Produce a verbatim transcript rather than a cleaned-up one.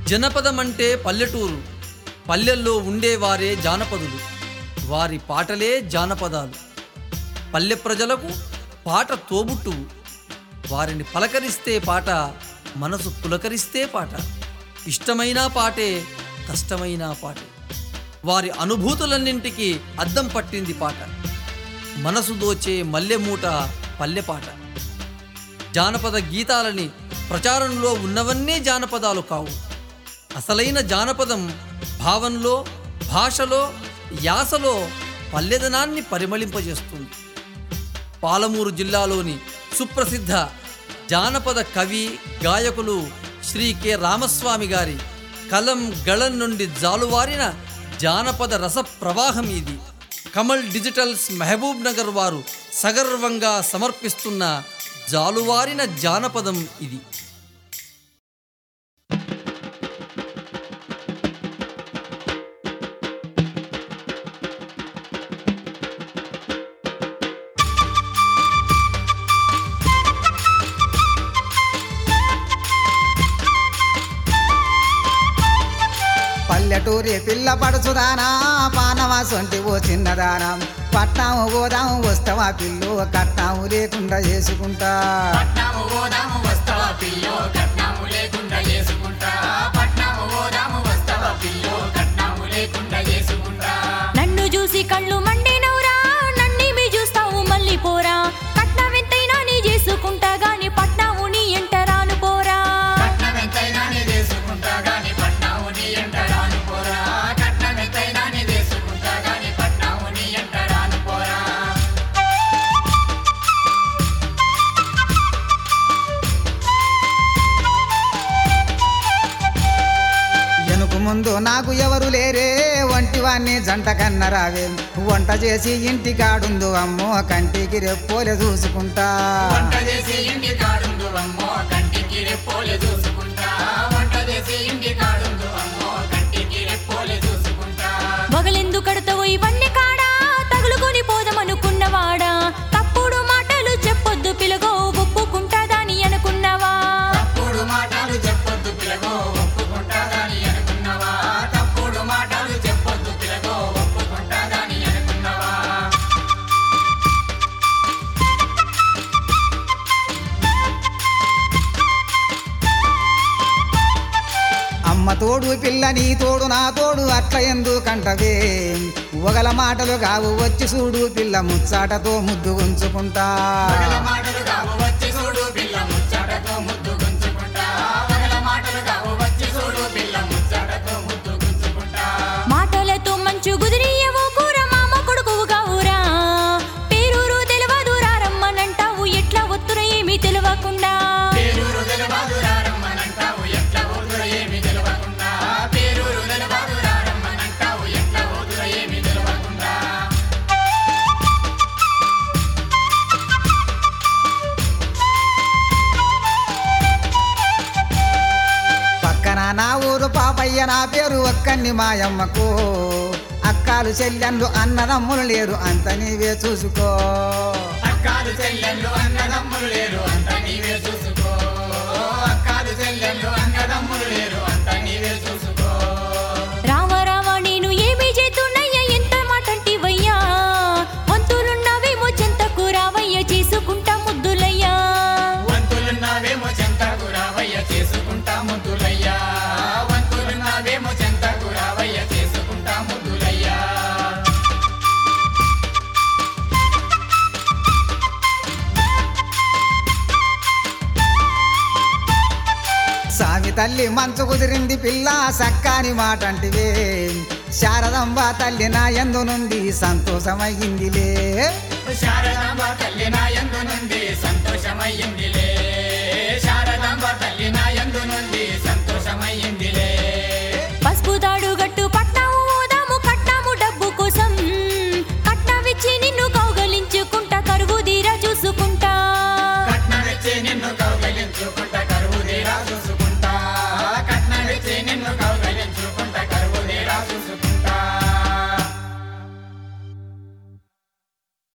జనపదమంటే పల్లెటూరు, పల్లెల్లో ఉండేవారే జానపదులు, వారి పాటలే జానపదాలు. పల్లె ప్రజలకు పాట తోబుట్టువు, వారిని పలకరిస్తే పాట, మనసు పులకరిస్తే పాట. ఇష్టమైన పాటే, కష్టమైన పాటే, వారి అనుభూతులన్నింటికీ అద్దం పట్టింది పాట. మనసు దోచే మల్లెమూట పల్లెపాట. జానపద గీతాలని ప్రచారంలో ఉన్నవన్నీ జానపదాలు కావు. అసలైన జానపదం భావంలో, భాషలో, యాసలో పల్లెదనాన్ని పరిమళింపజేస్తుంది. పాలమూరు జిల్లాలోని సుప్రసిద్ధ జానపద కవి, గాయకులు శ్రీ కె రామస్వామి గారి కలం గళం నుండి జాలువారిన జానపద రస ప్రవాహం ఇది. కమల్ డిజిటల్స్ మహబూబ్ నగర్ వారు సగర్వంగా సమర్పిస్తున్న జాలువారిన జానపదం ఇది. పల్లెటూరి పిల్ల పడుచుదానా, పానవా సొంటి ఓ చిన్నదానా, పట్నాము గోదాము వస్తావా పిల్లు, కట్నాము లేకుండా చేసుకుంటా. పట్నాము గోదాము వస్తావా పిల్లో, కట్నాము లేకుండా చేసుకుంటా. పట్నాము గోదాము వస్తావా పిల్లో, కట్నాము లేకుండా చేసుకుంటా. నన్ను చూసి కళ్ళు మండినవురా, నన్నేమి చూస్తావు మళ్ళీ పోరా, కట్నం ఎంతైనా నీ చేసుకుంటా గాని పట్నాము నీ ఎంట రాను పోరా. కట్నం ఎంతైనా నీ చేసుకుంటా గాని పట్నాము నీ ఎంట రాను పోరా. కట్నం ఎంతైనా నీ చేసుకుంటా గాని పట్నాము నీ ఎంట రాను పోరా. ఎనుకు ముందు నాకు ఎవరు లేరే, వంటివాన్ని జంట కన్నరావే, వంట చేసి ఇంటి కాడుందు అమ్మో, కంటికి రెప్పోలే చూసుకుంటా. వంట చేసి ఇంటి కాడుందు అమ్మో, కంటికి రెప్పోలే చూసుకుంటా. వంట చేసి ఇంటి కాడుందు అమ్మో, కంటికి రెప్పోలే చూసుకుంటా. వగలెందు కడతావు ఇవన్నీ కాడా, తగులుకొని పోదమనుకున్నవాడా, తప్పుడు మాటలు చెప్పొద్దు పిలగో, ఒప్పుకుంటాదాని అనుకున్నావా. తప్పుడు మాటలు చెప్పొద్దు పిలగో, ఒప్పుకుంటాదాని అనుకున్నావా. తప్పుడు మాటలు చెప్పొద్దు పిలగో, ఒప్పుకుంటాదాని అనుకున్నావా. అమ్మ తోడు పిల్ల నీ తోడు నా తోడు అట్ల ఎందుకంటవే, ఒగల మాటలు కావు వచ్చి చూడు పిల్ల, ముచ్చాటతో ముద్దు ఉంచుకుంటా. పగల మాటలు కావు వచ్చి చూడు పిల్ల, ముచ్చటతో ముద్దు గుంజుకుంటా. పగల మాటలు కావు వచ్చి చూడు పిల్ల, ముచ్చటతో ముద్దు గుంజుకుంటా. మాటలతో మంచు గుదిరియవో కూర, మామ కొడుకువు కావురా, పేరూరు తెలవదు రారమ్మనంటావు, ఎట్లా ఒత్తుర ఏమీ తెలియకుండా. పేరూరు తెలవదు రారమ్మనంటావు, ఎట్లా ఓదుర ఏమి తెలవకుండా. పేరూరు తెలవదు రారమ్మనంటావు, ఎట్లా ఓదుర ఏమి తెలవకుండా. పక్కన నా ఊరు పాపయ్య నా పేరు ఒక్కన్ని మాయమ్మకు, అక్కాలు చెల్లెళ్ళు అన్నదమ్ములు లేరు అంత నీవే చూసుకో. అక్కాలు చెల్లెళ్ళు అన్నదమ్ములు లేరు అంత నీవే చూసుకో. అక్కాలు చెల్లెళ్ళు అన్నదమ్ములు లేరు అంత నీవే చూసుకో. రామ రామ నేను ఏమీ చేతున్నయ్యా, ఎంత మాటంటివయ్యా, వంతులున్నవేమో చెంతకు రావయ్య, చేసుకుంటా ముద్దులయ్యా. వంతులున్నావేమో చెంతకు రావయ్య, చేసుకుంటా ముద్దులయ్యా. వంతులున్నావేమో చెంతకు రావయ్య, చేసుకుంటా ముద్దులయ్యా. సామి తల్లి మంచు కుదిరింది పిల్ల, సక్కాని మాట అంటివే, శారదంబ తల్లి నా యందు నుండి సంతోషమయ్యిందిలే. శారదాంబ తల్లి నా యందు నుండి సంతోషమయ్యిందిలే. శారదాంబ తల్లి నా యందు నుండి సంతోషమయ్యిందిలే.